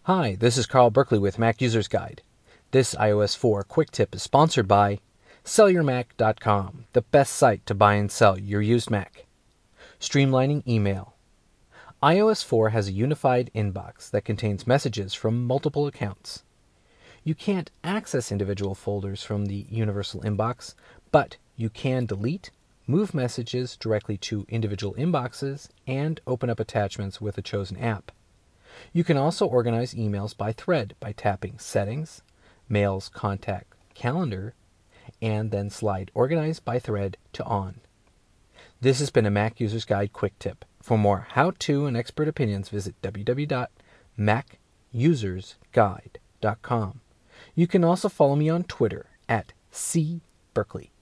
Hi, this is Carl Berkeley with Mac User's Guide. This iOS 4 quick tip is sponsored by SellYourMac.com, the best site to buy and sell your used Mac. Streamlining email. iOS 4 has a unified inbox that contains messages from multiple accounts. You can't access individual folders from the universal inbox, but you can delete, move messages directly to individual inboxes, and open up attachments with a chosen app. You can also organize emails by thread by tapping Settings, Mails, Contact, Calendar, and then slide Organize by Thread to On. This has been a Mac User's Guide quick tip. For more how-to and expert opinions, visit www.macusersguide.com. You can also follow me on Twitter at @cberkeley.